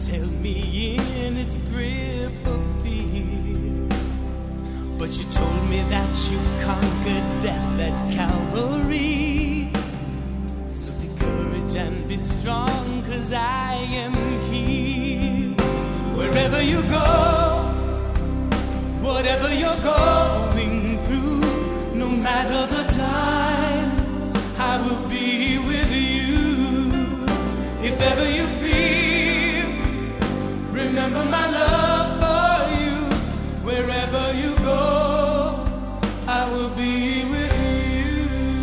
held me in its grip of fear. But you told me that you conquered death at Calvary. So take courage and be strong, 'cause I am here. Wherever you go, whatever you're going through, no matter the time, I will be with you. If ever you fear, remember my love for you. Wherever you go, I will be with you.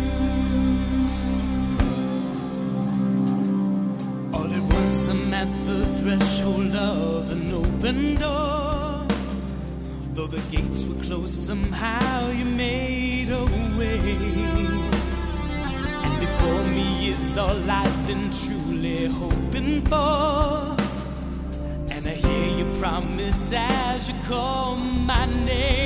All at once I'm at the threshold of an open door. Though the gates were closed, somehow you made a way. And before me is all I've been truly hoping for. And I hear you promise as you call my name.